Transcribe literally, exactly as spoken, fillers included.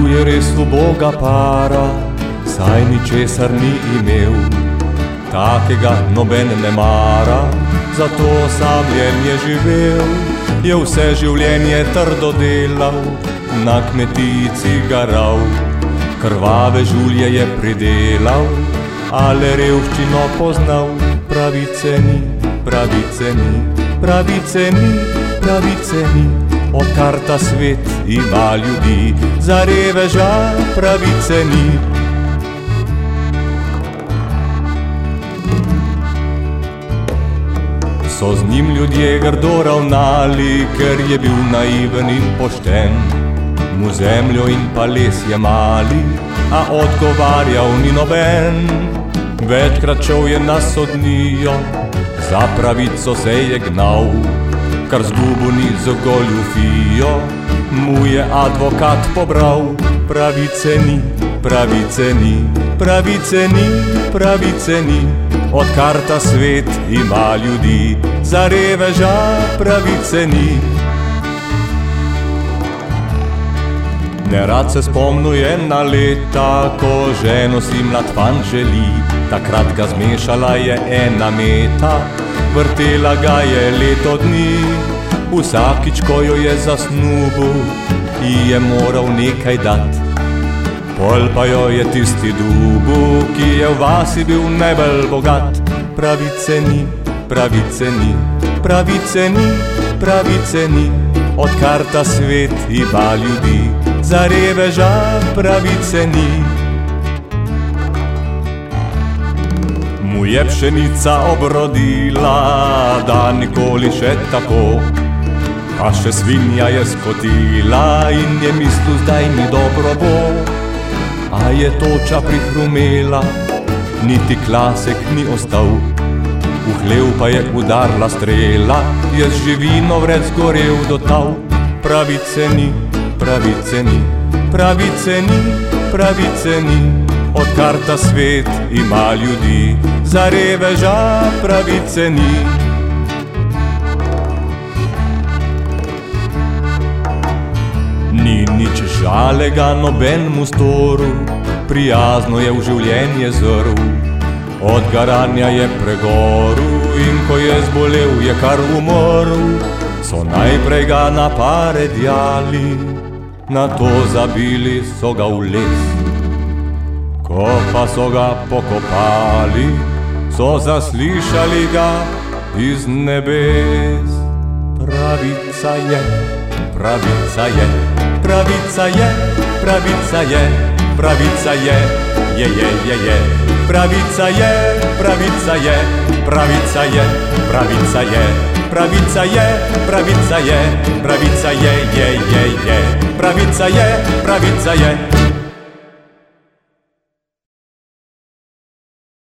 Bil je res uboga para, saj ničesar ni imel. Takega noben ne mara, zato osamljen je živel. Je vse življenje trdo delal, na kmetici garal. Krvave žulje je pridelal, ale revščino poznal. Pravice ni, pravice ni, pravice ni, pravice ni. Odkar ta svet ima ljudi, za reveža pravice ni. So z njim ljudje grdo ravnali, ker je bil naiven in pošten. Mu zemljo in pa les jemali, a odgovarjal ni noben. Večkrat šel je na sodnijo, za pravico se je gnal. Kar zgubo ni za goljufijo, mu je advokat pobral. Pravice ni, pravice ni, pravice ni, pravice ni. Odkar ta svet ima ljudi, za reveža pravice ni. Nerad se spomnil ena leta, ko ženo si mlad fant želi. Takrat ga zmešala je ena meta, vrtela ga je leto dni. Vsakič, ko jo je zasnubil, ji je moral nekaj dat. Pol pa jo je tisti dubu, ki je v vasi bil najbolj bogat. Pravice ni, pravice ni, pravice ni, pravice ni. Odkar ta svet ima ljudi, za reveža pravice ni. Mu je pšenica obrodila, da nikoli še tako. A še svinja je skotila in je mislil, zdaj mi dobro bo. A je toča prihrumela, niti klasek ni ostal. V hlev pa je udarla strela, je z živino vred zgorel do tal. Pravice ni, pravice ni, pravice ni, pravice ni. Odkar ta svet ima ljudi, za reveža pravice ni. Ni nič žalega nobenemu storu, prijazno je v življenje zrl. Od garanja je pregoril in ko je zbolel, je kar umrl. So najprej ga na pare djali, nato zabili so ga v les. Ko pa so ga pokopali, so zaslišali ga iz nebes. Pravica je, pravica je, pravica je, pravica je, pravica je, je, je, je, je. Pravica je, pravica je, pravica je, pravica je, pravica je, pravica je, pravica je, je, je, je. Pravica je, pravica je.